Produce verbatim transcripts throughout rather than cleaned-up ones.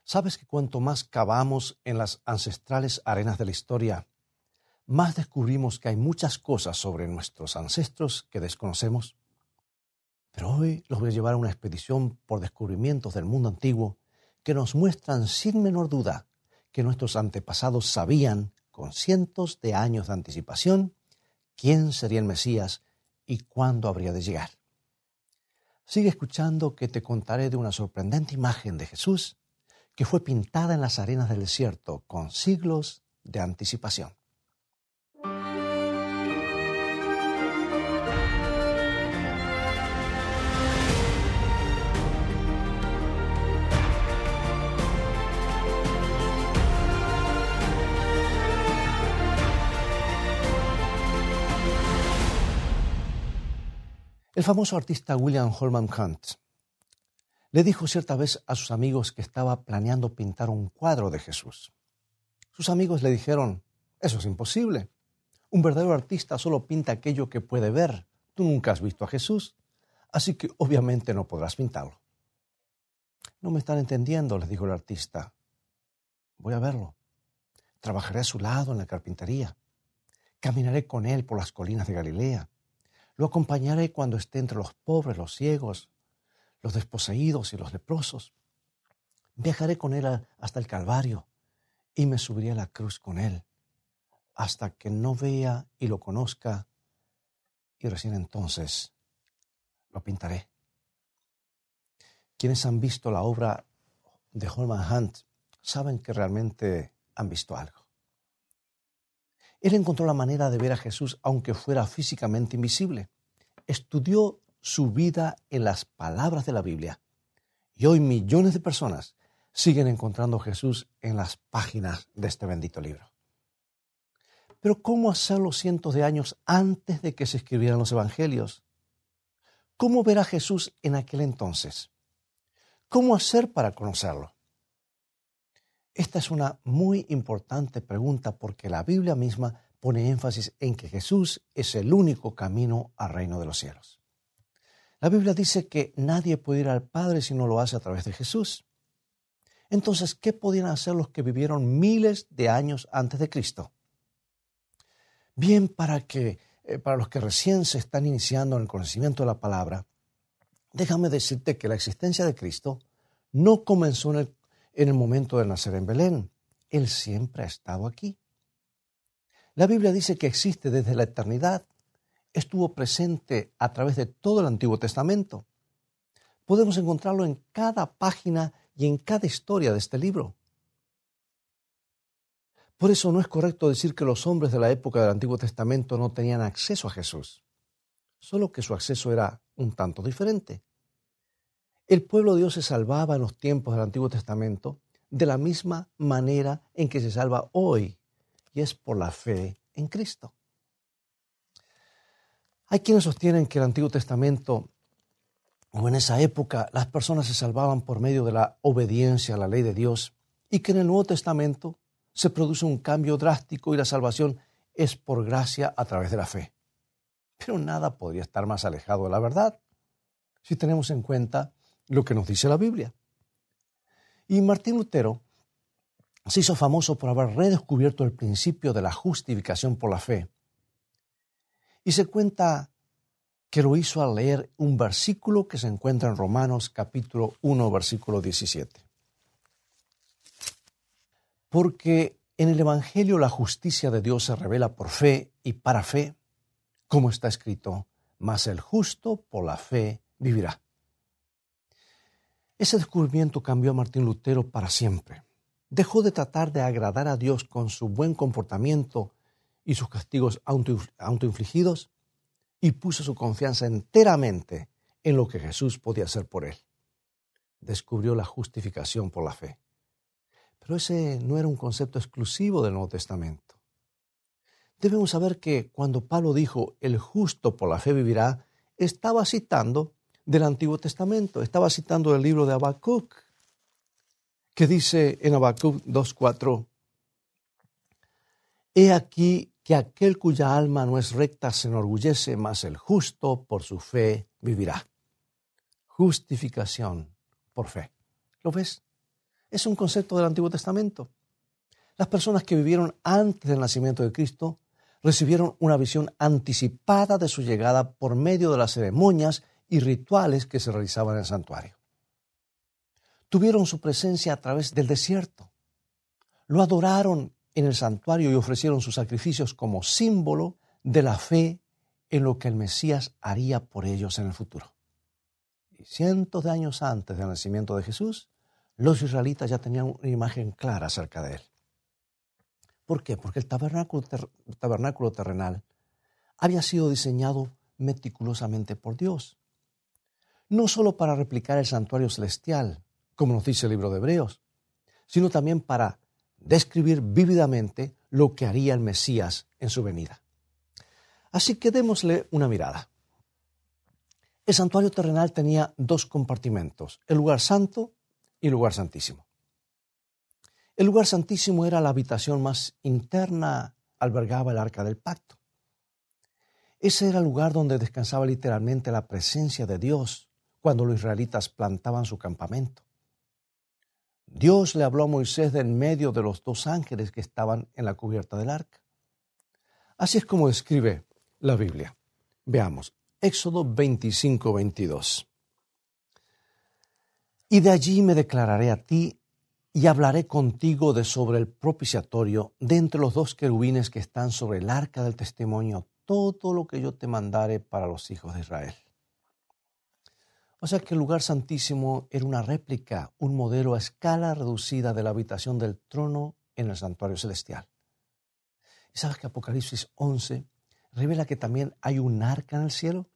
¿Sabes que cuanto más cavamos en las ancestrales arenas de la historia, más descubrimos que hay muchas cosas sobre nuestros ancestros que desconocemos? Pero hoy los voy a llevar a una expedición por descubrimientos del mundo antiguo que nos muestran sin menor duda que nuestros antepasados sabían, con cientos de años de anticipación, quién sería el Mesías y cuándo habría de llegar. Sigue escuchando que te contaré de una sorprendente imagen de Jesús que fue pintada en las arenas del desierto con siglos de anticipación. El famoso artista William Holman Hunt le dijo cierta vez a sus amigos que estaba planeando pintar un cuadro de Jesús. Sus amigos le dijeron: eso es imposible. Un verdadero artista solo pinta aquello que puede ver. Tú nunca has visto a Jesús, así que obviamente no podrás pintarlo. No me están entendiendo, les dijo el artista. Voy a verlo. Trabajaré a su lado en la carpintería. Caminaré con él por las colinas de Galilea. Lo acompañaré cuando esté entre los pobres, los ciegos, los desposeídos y los leprosos. Viajaré con él a, hasta el Calvario y me subiré a la cruz con él hasta que no vea y lo conozca, y recién entonces lo pintaré. Quienes han visto la obra de Holman Hunt saben que realmente han visto algo. Él encontró la manera de ver a Jesús aunque fuera físicamente invisible. Estudió su vida en las palabras de la Biblia. Y hoy millones de personas siguen encontrando a Jesús en las páginas de este bendito libro. Pero ¿cómo hacerlo cientos de años antes de que se escribieran los evangelios? ¿Cómo ver a Jesús en aquel entonces? ¿Cómo hacer para conocerlo? Esta es una muy importante pregunta porque la Biblia misma pone énfasis en que Jesús es el único camino al reino de los cielos. La Biblia dice que nadie puede ir al Padre si no lo hace a través de Jesús. Entonces, ¿qué podían hacer los que vivieron miles de años antes de Cristo? Bien, para, que, eh, para los que recién se están iniciando en el conocimiento de la palabra, déjame decirte que la existencia de Cristo no comenzó en el En el momento de nacer en Belén. Él siempre ha estado aquí. La Biblia dice que existe desde la eternidad. Estuvo presente a través de todo el Antiguo Testamento. Podemos encontrarlo en cada página y en cada historia de este libro. Por eso no es correcto decir que los hombres de la época del Antiguo Testamento no tenían acceso a Jesús, solo que su acceso era un tanto diferente. El pueblo de Dios se salvaba en los tiempos del Antiguo Testamento de la misma manera en que se salva hoy, y es por la fe en Cristo. Hay quienes sostienen que el Antiguo Testamento, o en esa época, las personas se salvaban por medio de la obediencia a la ley de Dios, y que en el Nuevo Testamento se produce un cambio drástico y la salvación es por gracia a través de la fe. Pero nada podría estar más alejado de la verdad, si tenemos en cuenta lo que nos dice la Biblia. Y Martín Lutero se hizo famoso por haber redescubierto el principio de la justificación por la fe. Y se cuenta que lo hizo al leer un versículo que se encuentra en Romanos capítulo uno, versículo diecisiete. Porque en el Evangelio la justicia de Dios se revela por fe y para fe, como está escrito: mas el justo por la fe vivirá. Ese descubrimiento cambió a Martín Lutero para siempre. Dejó de tratar de agradar a Dios con su buen comportamiento y sus castigos autoinfligidos y puso su confianza enteramente en lo que Jesús podía hacer por él. Descubrió la justificación por la fe. Pero ese no era un concepto exclusivo del Nuevo Testamento. Debemos saber que cuando Pablo dijo el justo por la fe vivirá, estaba citando del Antiguo Testamento. Estaba citando el libro de Habacuc, que dice en Habacuc dos cuatro: he aquí que aquel cuya alma no es recta se enorgullece, mas el justo por su fe vivirá. Justificación por fe. ¿Lo ves? Es un concepto del Antiguo Testamento. Las personas que vivieron antes del nacimiento de Cristo recibieron una visión anticipada de su llegada por medio de las ceremonias y rituales que se realizaban en el santuario. Tuvieron su presencia a través del desierto. Lo adoraron en el santuario y ofrecieron sus sacrificios como símbolo de la fe en lo que el Mesías haría por ellos en el futuro. Y cientos de años antes del nacimiento de Jesús, los israelitas ya tenían una imagen clara acerca de él. ¿Por qué? Porque el tabernáculo, ter- tabernáculo terrenal había sido diseñado meticulosamente por Dios. No solo para replicar el santuario celestial, como nos dice el libro de Hebreos, sino también para describir vívidamente lo que haría el Mesías en su venida. Así que démosle una mirada. El santuario terrenal tenía dos compartimentos, el lugar santo y el lugar santísimo. El lugar santísimo era la habitación más interna, albergaba el arca del pacto. Ese era el lugar donde descansaba literalmente la presencia de Dios cuando los israelitas plantaban su campamento. Dios le habló a Moisés de en medio de los dos ángeles que estaban en la cubierta del arca. Así es como describe la Biblia. Veamos, Éxodo veinticinco, veintidós. Y de allí me declararé a ti y hablaré contigo de sobre el propiciatorio, de entre los dos querubines que están sobre el arca del testimonio, todo lo que yo te mandare para los hijos de Israel. O sea que el lugar santísimo era una réplica, un modelo a escala reducida de la habitación del trono en el santuario celestial. ¿Y sabes que Apocalipsis once revela que también hay un arca en el cielo?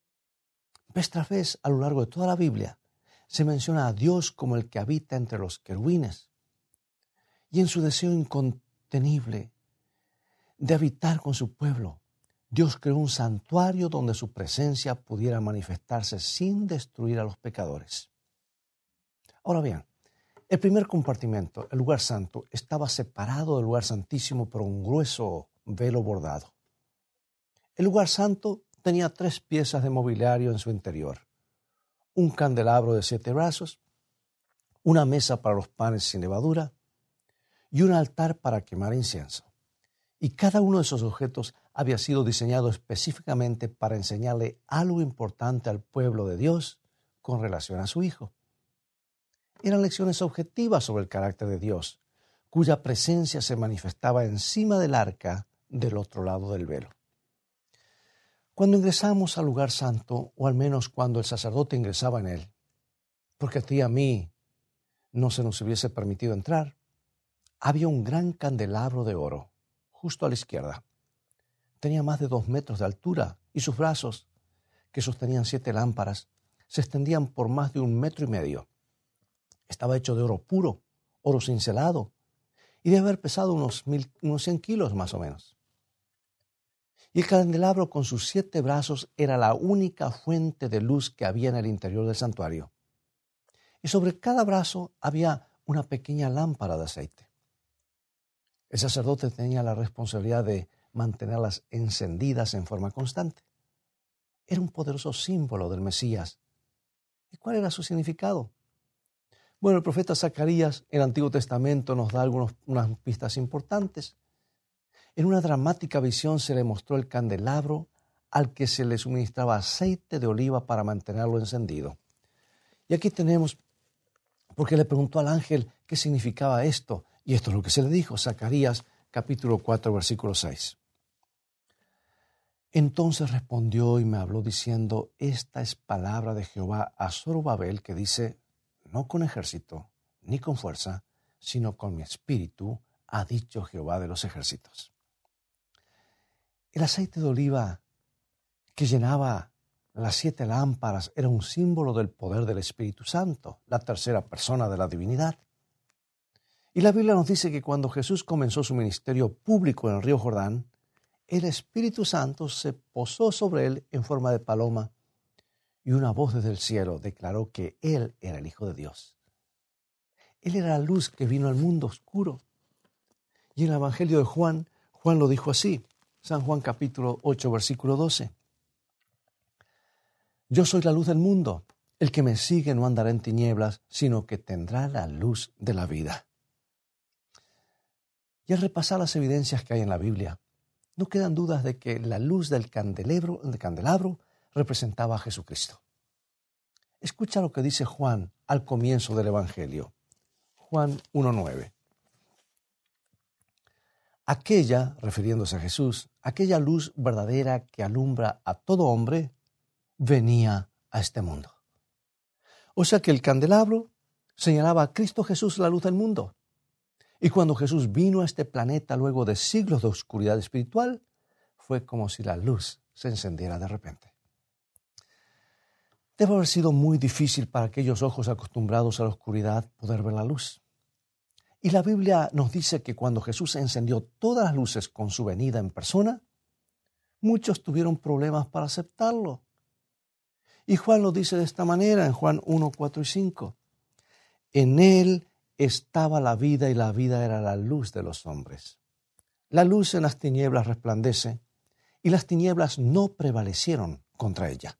Vez tras vez, a lo largo de toda la Biblia, se menciona a Dios como el que habita entre los querubines. Y en su deseo incontenible de habitar con su pueblo, Dios creó un santuario donde su presencia pudiera manifestarse sin destruir a los pecadores. Ahora bien, el primer compartimento, el lugar santo, estaba separado del lugar santísimo por un grueso velo bordado. El lugar santo tenía tres piezas de mobiliario en su interior: un candelabro de siete brazos, una mesa para los panes sin levadura y un altar para quemar incienso. Y cada uno de esos objetos había sido diseñado específicamente para enseñarle algo importante al pueblo de Dios con relación a su Hijo. Eran lecciones objetivas sobre el carácter de Dios, cuya presencia se manifestaba encima del arca del otro lado del velo. Cuando ingresamos al lugar santo, o al menos cuando el sacerdote ingresaba en él, porque a ti y a mí no se nos hubiese permitido entrar, había un gran candelabro de oro justo a la izquierda. Tenía más de dos metros de altura y sus brazos, que sostenían siete lámparas, se extendían por más de un metro y medio. Estaba hecho de oro puro, oro cincelado, y debe haber pesado unos, mil, unos cien kilos más o menos. Y el candelabro con sus siete brazos era la única fuente de luz que había en el interior del santuario. Y sobre cada brazo había una pequeña lámpara de aceite. El sacerdote tenía la responsabilidad de mantenerlas encendidas en forma constante. Era un poderoso símbolo del Mesías. ¿Y cuál era su significado? Bueno, el profeta Zacarías en el Antiguo Testamento nos da algunas unas pistas importantes. En una dramática visión se le mostró el candelabro al que se le suministraba aceite de oliva para mantenerlo encendido. Y aquí tenemos, porque le preguntó al ángel qué significaba esto, y esto es lo que se le dijo, Zacarías capítulo cuatro, versículo seis. Entonces respondió y me habló diciendo, esta es palabra de Jehová a Zorobabel, que dice, no con ejército ni con fuerza, sino con mi espíritu, ha dicho Jehová de los ejércitos. El aceite de oliva que llenaba las siete lámparas era un símbolo del poder del Espíritu Santo, la tercera persona de la divinidad. Y la Biblia nos dice que cuando Jesús comenzó su ministerio público en el río Jordán, el Espíritu Santo se posó sobre él en forma de paloma y una voz desde el cielo declaró que él era el Hijo de Dios. Él era la luz que vino al mundo oscuro. Y en el Evangelio de Juan, Juan lo dijo así, San Juan capítulo ocho, versículo doce. Yo soy la luz del mundo. El que me sigue no andará en tinieblas, sino que tendrá la luz de la vida. Y al repasar las evidencias que hay en la Biblia, no quedan dudas de que la luz del candelabro, del candelabro representaba a Jesucristo. Escucha lo que dice Juan al comienzo del Evangelio. Juan uno nueve. Aquella, refiriéndose a Jesús, aquella luz verdadera que alumbra a todo hombre, venía a este mundo. O sea que el candelabro señalaba a Cristo Jesús, la luz del mundo. Y cuando Jesús vino a este planeta luego de siglos de oscuridad espiritual, fue como si la luz se encendiera de repente. Debe haber sido muy difícil para aquellos ojos acostumbrados a la oscuridad poder ver la luz. Y la Biblia nos dice que cuando Jesús encendió todas las luces con su venida en persona, muchos tuvieron problemas para aceptarlo. Y Juan lo dice de esta manera en Juan uno, cuatro y cinco. En él estaba la vida y la vida era la luz de los hombres. La luz en las tinieblas resplandece y las tinieblas no prevalecieron contra ella.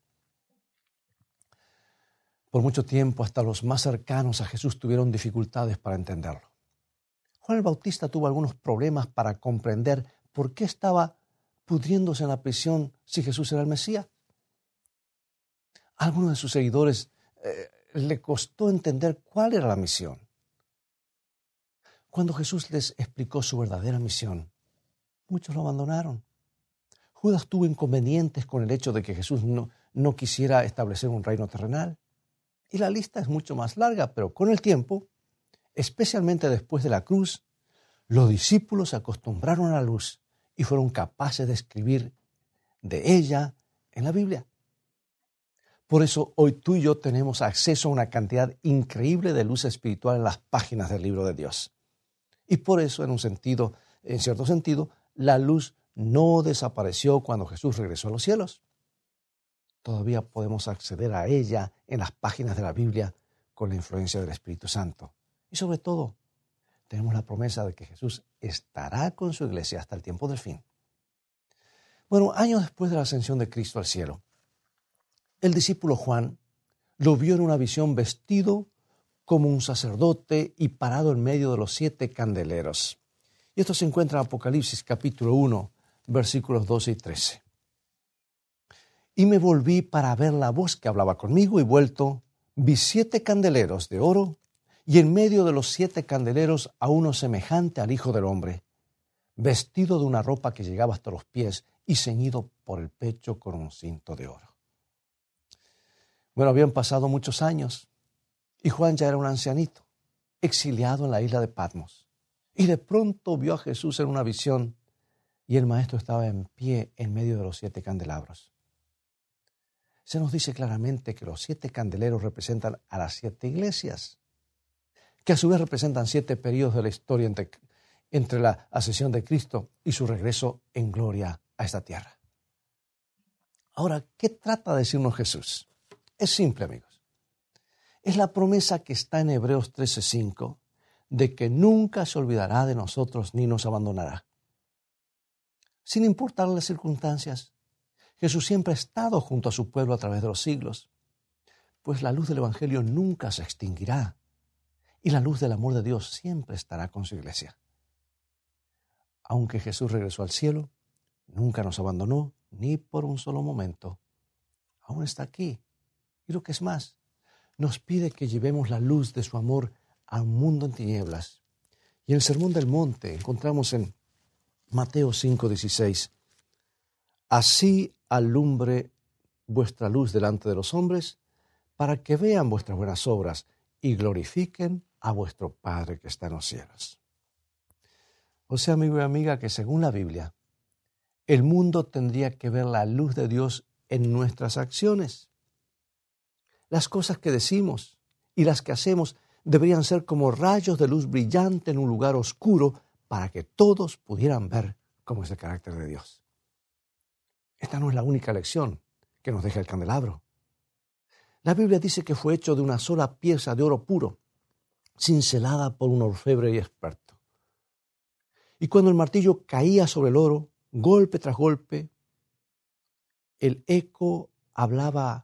Por mucho tiempo hasta los más cercanos a Jesús tuvieron dificultades para entenderlo. Juan el Bautista tuvo algunos problemas para comprender por qué estaba pudriéndose en la prisión si Jesús era el Mesías. A algunos de sus seguidores eh, le costó entender cuál era la misión. Cuando Jesús les explicó su verdadera misión, muchos lo abandonaron. Judas tuvo inconvenientes con el hecho de que Jesús no, no quisiera establecer un reino terrenal. Y la lista es mucho más larga, pero con el tiempo, especialmente después de la cruz, los discípulos se acostumbraron a la luz y fueron capaces de escribir de ella en la Biblia. Por eso hoy tú y yo tenemos acceso a una cantidad increíble de luz espiritual en las páginas del libro de Dios. Y por eso, en un sentido, en cierto sentido, la luz no desapareció cuando Jesús regresó a los cielos. Todavía podemos acceder a ella en las páginas de la Biblia con la influencia del Espíritu Santo. Y sobre todo, tenemos la promesa de que Jesús estará con su iglesia hasta el tiempo del fin. Bueno, años después de la ascensión de Cristo al cielo, el discípulo Juan lo vio en una visión vestido como un sacerdote y parado en medio de los siete candeleros. Y esto se encuentra en Apocalipsis capítulo uno, versículos doce y trece. Y me volví para ver la voz que hablaba conmigo y vuelto, vi siete candeleros de oro y en medio de los siete candeleros a uno semejante al Hijo del Hombre, vestido de una ropa que llegaba hasta los pies y ceñido por el pecho con un cinto de oro. Bueno, habían pasado muchos años y Juan ya era un ancianito, exiliado en la isla de Patmos. Y de pronto vio a Jesús en una visión y el Maestro estaba en pie en medio de los siete candelabros. Se nos dice claramente que los siete candeleros representan a las siete iglesias, que a su vez representan siete periodos de la historia entre, entre la ascensión de Cristo y su regreso en gloria a esta tierra. Ahora, ¿qué trata de decirnos Jesús? Es simple, amigos. Es la promesa que está en Hebreos trece cinco de que nunca se olvidará de nosotros ni nos abandonará. Sin importar las circunstancias, Jesús siempre ha estado junto a su pueblo a través de los siglos, pues la luz del Evangelio nunca se extinguirá y la luz del amor de Dios siempre estará con su iglesia. Aunque Jesús regresó al cielo, nunca nos abandonó ni por un solo momento. Aún está aquí. Y lo que es más, nos pide que llevemos la luz de su amor a un mundo en tinieblas. Y en el Sermón del Monte encontramos en Mateo cinco dieciséis, así alumbre vuestra luz delante de los hombres, para que vean vuestras buenas obras y glorifiquen a vuestro Padre que está en los cielos. O sea, amigo y amiga, que según la Biblia, el mundo tendría que ver la luz de Dios en nuestras acciones. Las cosas que decimos y las que hacemos deberían ser como rayos de luz brillante en un lugar oscuro para que todos pudieran ver cómo es el carácter de Dios. Esta no es la única lección que nos deja el candelabro. La Biblia dice que fue hecho de una sola pieza de oro puro, cincelada por un orfebre y experto. Y cuando el martillo caía sobre el oro, golpe tras golpe, el eco hablaba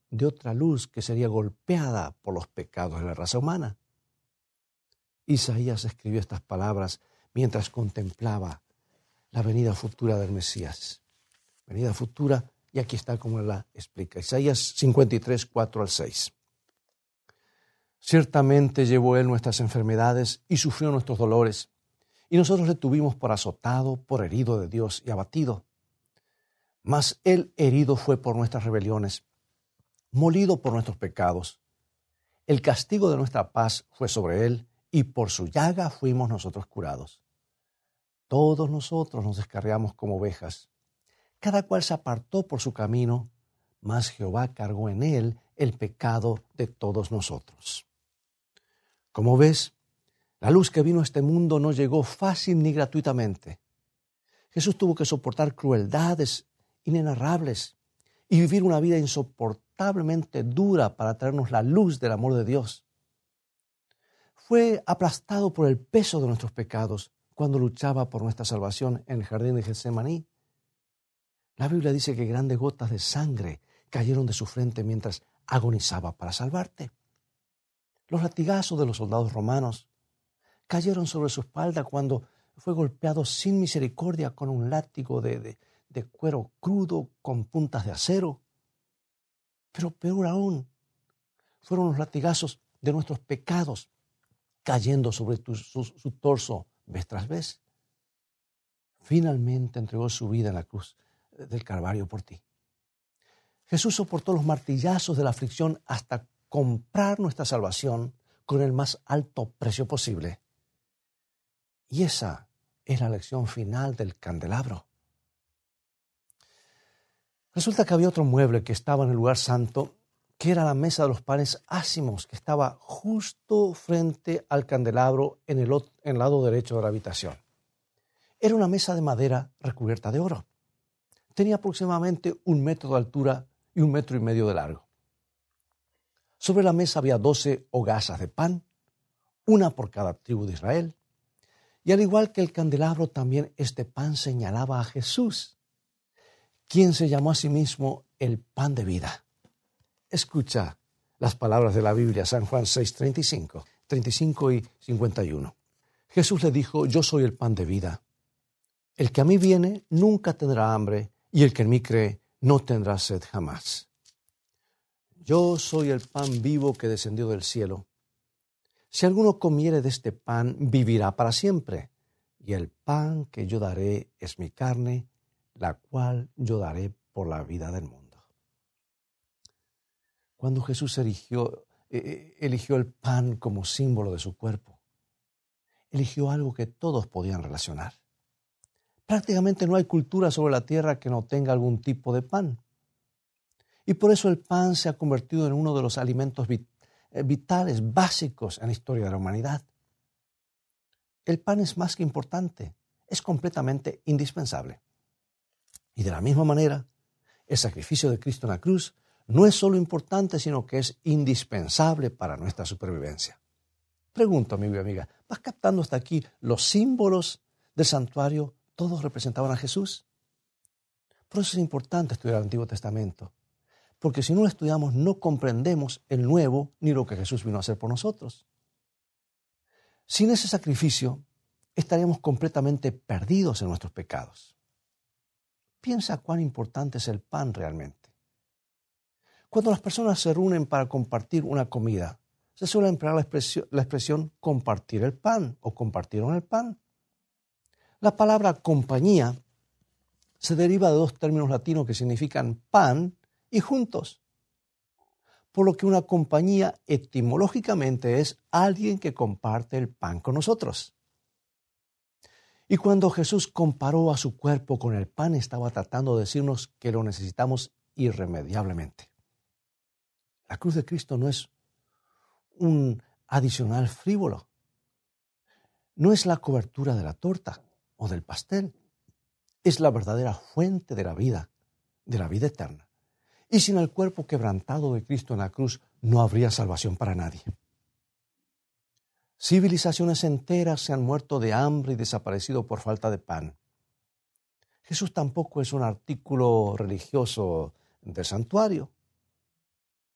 de otra luz que sería golpeada por los pecados de la raza humana. Isaías escribió estas palabras mientras contemplaba la venida futura del Mesías. Venida futura, y aquí está como la explica. Isaías cincuenta y tres, cuatro al seis. Ciertamente llevó él nuestras enfermedades y sufrió nuestros dolores, y nosotros le tuvimos por azotado, por herido de Dios y abatido. Mas él herido fue por nuestras rebeliones, molido por nuestros pecados. El castigo de nuestra paz fue sobre él, y por su llaga fuimos nosotros curados. Todos nosotros nos descarriamos como ovejas. Cada cual se apartó por su camino, mas Jehová cargó en él el pecado de todos nosotros. Como ves, la luz que vino a este mundo no llegó fácil ni gratuitamente. Jesús tuvo que soportar crueldades inenarrables y vivir una vida insoportablemente dura para traernos la luz del amor de Dios. Fue aplastado por el peso de nuestros pecados cuando luchaba por nuestra salvación en el jardín de Getsemaní. La Biblia dice que grandes gotas de sangre cayeron de su frente mientras agonizaba para salvarte. Los latigazos de los soldados romanos cayeron sobre su espalda cuando fue golpeado sin misericordia con un látigo de, de, de cuero crudo con puntas de acero. Pero peor aún, fueron los latigazos de nuestros pecados cayendo sobre tu, su, su torso vez tras vez. Finalmente entregó su vida en la cruz del Calvario por ti. Jesús soportó los martillazos de la aflicción hasta comprar nuestra salvación con el más alto precio posible. Y esa es la lección final del candelabro. Resulta que había otro mueble que estaba en el lugar santo, que era la mesa de los panes ácimos, que estaba justo frente al candelabro en el, en el lado derecho de la habitación. Era una mesa de madera recubierta de oro. Tenía aproximadamente un metro de altura y un metro y medio de largo. Sobre la mesa había doce hogazas de pan, una por cada tribu de Israel. Y al igual que el candelabro, también este pan señalaba a Jesús, quien se llamó a sí mismo el pan de vida. Escucha las palabras de la Biblia, San Juan seis, treinta y cinco, treinta y cinco y cincuenta y uno. Jesús le dijo: yo soy el pan de vida. El que a mí viene nunca tendrá hambre, y el que en mí cree no tendrá sed jamás. Yo soy el pan vivo que descendió del cielo. Si alguno comiere de este pan, vivirá para siempre. Y el pan que yo daré es mi carne, la cual yo daré por la vida del mundo. Cuando Jesús eligió, eh, eligió el pan como símbolo de su cuerpo, eligió algo que todos podían relacionar. Prácticamente no hay cultura sobre la tierra que no tenga algún tipo de pan. Y por eso el pan se ha convertido en uno de los alimentos vit- vitales, básicos en la historia de la humanidad. El pan es más que importante, es completamente indispensable. Y de la misma manera, el sacrificio de Cristo en la cruz no es solo importante, sino que es indispensable para nuestra supervivencia. Pregunto, amigo y amiga, ¿vas captando hasta aquí los símbolos del santuario? ¿Todos representaban a Jesús? Por eso es importante estudiar el Antiguo Testamento, porque si no lo estudiamos no comprendemos el Nuevo ni lo que Jesús vino a hacer por nosotros. Sin ese sacrificio estaríamos completamente perdidos en nuestros pecados. Piensa cuán importante es el pan realmente. Cuando las personas se reúnen para compartir una comida, se suele emplear la expresión, la expresión compartir el pan o compartieron el pan. La palabra compañía se deriva de dos términos latinos que significan pan y juntos. Por lo que una compañía etimológicamente es alguien que comparte el pan con nosotros. Y cuando Jesús comparó a su cuerpo con el pan, estaba tratando de decirnos que lo necesitamos irremediablemente. La cruz de Cristo no es un adicional frívolo. No es la cobertura de la torta o del pastel. Es la verdadera fuente de la vida, de la vida eterna. Y sin el cuerpo quebrantado de Cristo en la cruz, no habría salvación para nadie. Civilizaciones enteras se han muerto de hambre y desaparecido por falta de pan. Jesús tampoco es un artículo religioso del santuario.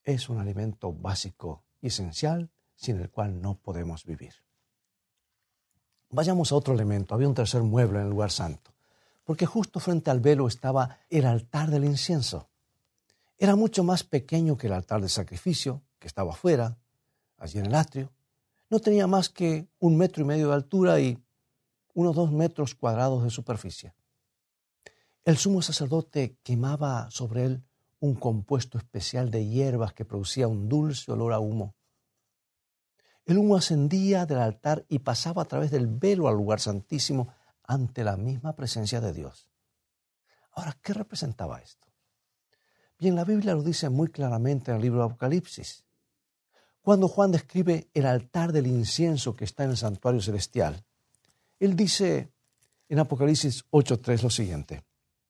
es un alimento básico y esencial sin el cual no podemos vivir. Vayamos a otro elemento. Había un tercer mueble en el lugar santo, porque justo frente al velo estaba el altar del incienso. Era mucho más pequeño que el altar de sacrificio, que estaba afuera, allí en el atrio. No tenía más que un metro y medio de altura y unos dos metros cuadrados de superficie. El sumo sacerdote quemaba sobre él un compuesto especial de hierbas que producía un dulce olor a humo. El humo ascendía del altar y pasaba a través del velo al lugar santísimo ante la misma presencia de Dios. Ahora, ¿qué representaba esto? Bien, la Biblia lo dice muy claramente en el libro de Apocalipsis. Cuando Juan describe el altar del incienso que está en el santuario celestial, él dice en Apocalipsis ocho tres lo siguiente: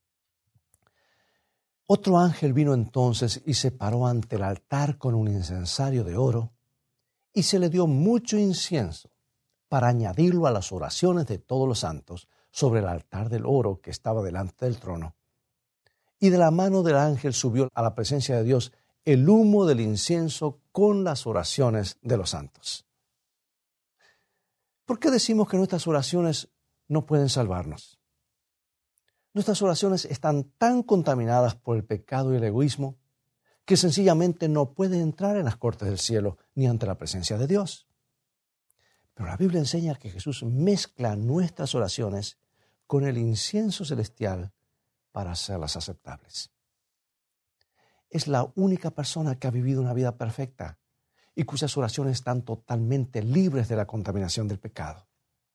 Otro ángel vino entonces y se paró ante el altar con un incensario de oro, y se le dio mucho incienso para añadirlo a las oraciones de todos los santos sobre el altar del oro que estaba delante del trono. Y de la mano del ángel subió a la presencia de Dios el humo del incienso con las oraciones de los santos. ¿Por qué decimos que nuestras oraciones no pueden salvarnos? Nuestras oraciones están tan contaminadas por el pecado y el egoísmo que sencillamente no pueden entrar en las cortes del cielo ni ante la presencia de Dios. Pero la Biblia enseña que Jesús mezcla nuestras oraciones con el incienso celestial para hacerlas aceptables. Es la única persona que ha vivido una vida perfecta y cuyas oraciones están totalmente libres de la contaminación del pecado.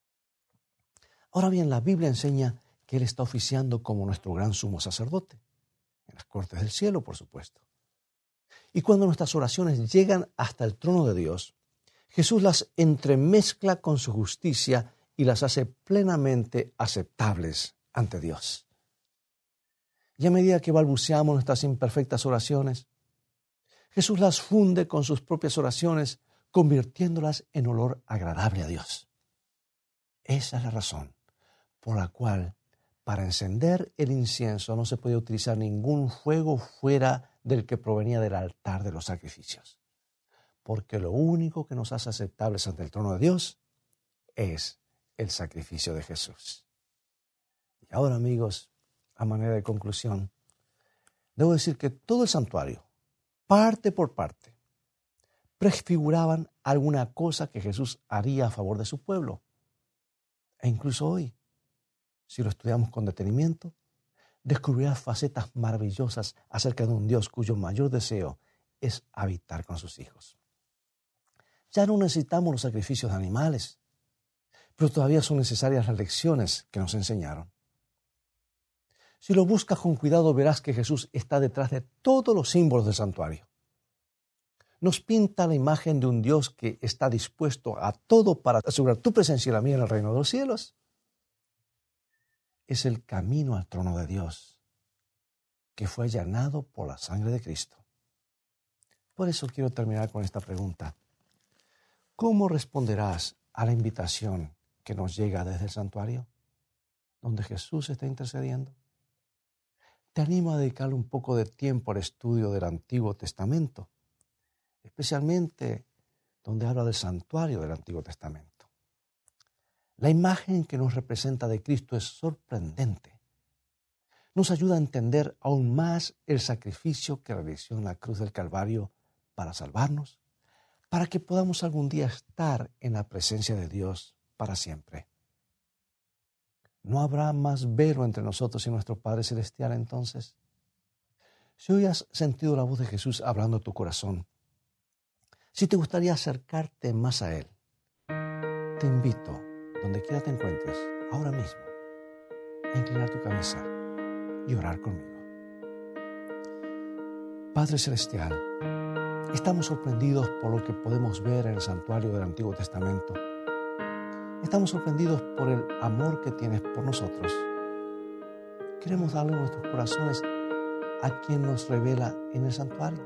Ahora bien, la Biblia enseña que Él está oficiando como nuestro gran sumo sacerdote, en las cortes del cielo, por supuesto. Y cuando nuestras oraciones llegan hasta el trono de Dios, Jesús las entremezcla con su justicia y las hace plenamente aceptables ante Dios. Y a medida que balbuceamos nuestras imperfectas oraciones, Jesús las funde con sus propias oraciones, convirtiéndolas en olor agradable a Dios. Esa es la razón por la cual para encender el incienso no se puede utilizar ningún fuego fuera del que provenía del altar de los sacrificios. Porque lo único que nos hace aceptables ante el trono de Dios es el sacrificio de Jesús. Y ahora, amigos, a manera de conclusión, debo decir que todo el santuario, parte por parte, prefiguraban alguna cosa que Jesús haría a favor de su pueblo. E incluso hoy, si lo estudiamos con detenimiento, descubrirás facetas maravillosas acerca de un Dios cuyo mayor deseo es habitar con sus hijos. Ya no necesitamos los sacrificios de animales, pero todavía son necesarias las lecciones que nos enseñaron. Si lo buscas con cuidado, verás que Jesús está detrás de todos los símbolos del santuario. Nos pinta la imagen de un Dios que está dispuesto a todo para asegurar tu presencia y la mía en el reino de los cielos. Es el camino al trono de Dios, que fue allanado por la sangre de Cristo. Por eso quiero terminar con esta pregunta. ¿Cómo responderás a la invitación que nos llega desde el santuario, donde Jesús está intercediendo? Te animo a dedicarle un poco de tiempo al estudio del Antiguo Testamento, especialmente donde habla del santuario del Antiguo Testamento. La imagen que nos representa de Cristo es sorprendente. Nos ayuda a entender aún más el sacrificio que realizó en la cruz del Calvario para salvarnos, para que podamos algún día estar en la presencia de Dios para siempre. ¿No habrá más velo entre nosotros y nuestro Padre Celestial entonces? Si hoy has sentido la voz de Jesús hablando a tu corazón, si te gustaría acercarte más a Él, te invito, donde quiera te encuentres, ahora mismo, a inclinar tu cabeza y orar conmigo. Padre Celestial, estamos sorprendidos por lo que podemos ver en el santuario del Antiguo Testamento. Estamos sorprendidos por el amor que tienes por nosotros. Queremos darle nuestros corazones a quien nos revela en el santuario.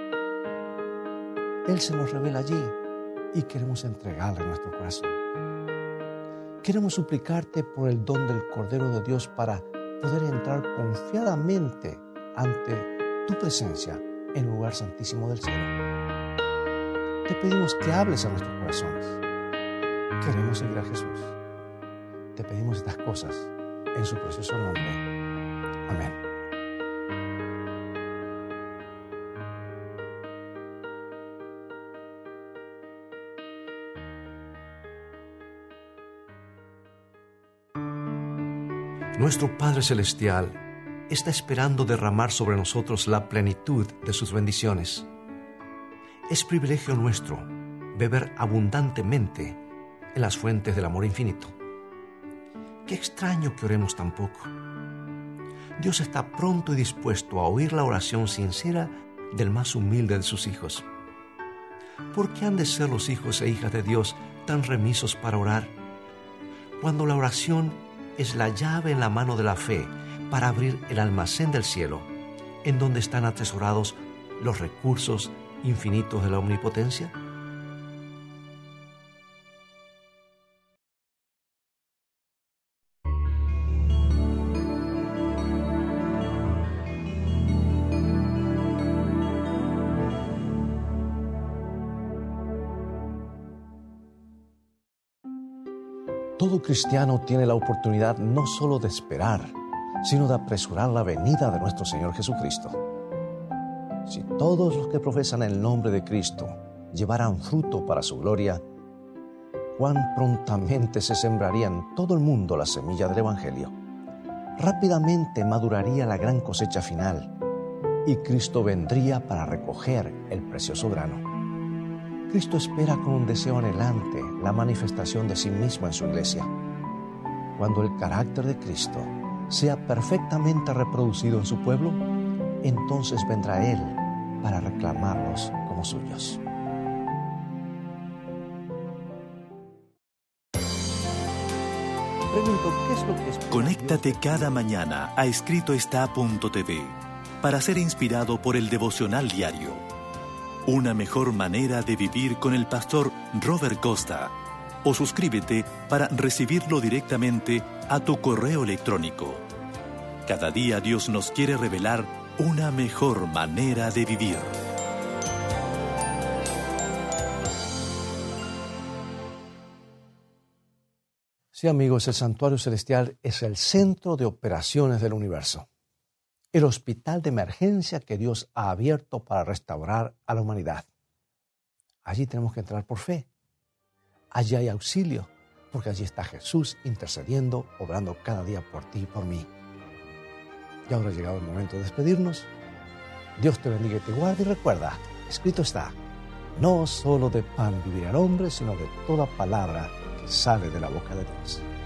Él se nos revela allí y queremos entregarle nuestro corazón. Queremos suplicarte por el don del Cordero de Dios para poder entrar confiadamente ante tu presencia en el lugar santísimo del cielo. Te pedimos que hables a nuestros corazones. Queremos seguir a Jesús. Te pedimos estas cosas en su precioso nombre. Amén. Nuestro Padre Celestial está esperando derramar sobre nosotros la plenitud de sus bendiciones. Es privilegio nuestro beber abundantemente en las fuentes del amor infinito. Qué extraño que oremos tan poco. Dios está pronto y dispuesto a oír la oración sincera del más humilde de sus hijos. ¿Por qué han de ser los hijos e hijas de Dios tan remisos para orar? Cuando la oración es la llave en la mano de la fe para abrir el almacén del cielo, en donde están atesorados los recursos infinitos de la omnipotencia. Todo cristiano tiene la oportunidad no solo de esperar, sino de apresurar la venida de nuestro Señor Jesucristo. Si todos los que profesan el nombre de Cristo llevaran fruto para su gloria, cuán prontamente se sembraría en todo el mundo la semilla del Evangelio. Rápidamente maduraría la gran cosecha final y Cristo vendría para recoger el precioso grano. Cristo espera con un deseo anhelante la manifestación de sí mismo en su iglesia. Cuando el carácter de Cristo sea perfectamente reproducido en su pueblo, entonces vendrá Él para reclamarlos como suyos. Pregunto, ¿qué es lo que espera Conéctate Dios? cada mañana a escrito está punto t v para ser inspirado por el devocional diario. Una mejor manera de vivir con el pastor Robert Costa. O suscríbete para recibirlo directamente a tu correo electrónico. Cada día Dios nos quiere revelar una mejor manera de vivir. Sí, amigos, el santuario celestial es el centro de operaciones del universo. El hospital de emergencia que Dios ha abierto para restaurar a la humanidad. Allí tenemos que entrar por fe. Allí hay auxilio, porque allí está Jesús intercediendo, obrando cada día por ti y por mí. Y ahora ha llegado el momento de despedirnos. Dios te bendiga y te guarde, y recuerda, escrito está, no solo de pan vivirá el hombre, sino de toda palabra que sale de la boca de Dios.